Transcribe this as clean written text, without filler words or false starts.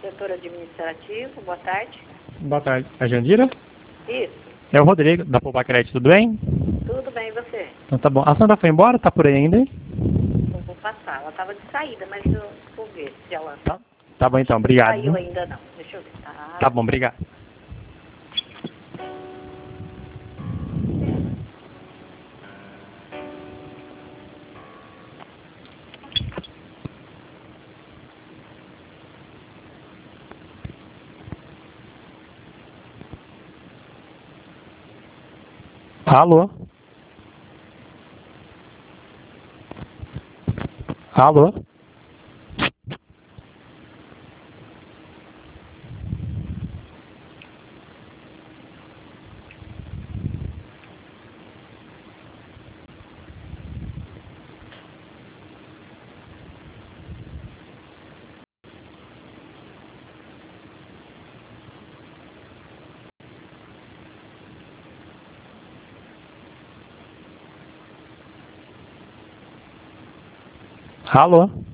Setor administrativo, boa tarde. Boa tarde. A Jandira? Isso, É o Rodrigo, da Pobacred, tudo bem? tudo bem, e você? Então tá bom. A Sandra foi embora? Tá por aí ainda, hein? Eu vou passar. Ela estava de saída, mas eu vou ver se ela Tá bom então, obrigado. saiu Viu? ainda não. Deixa eu ver. Tá bom, obrigado. Alô? Alô? Alô?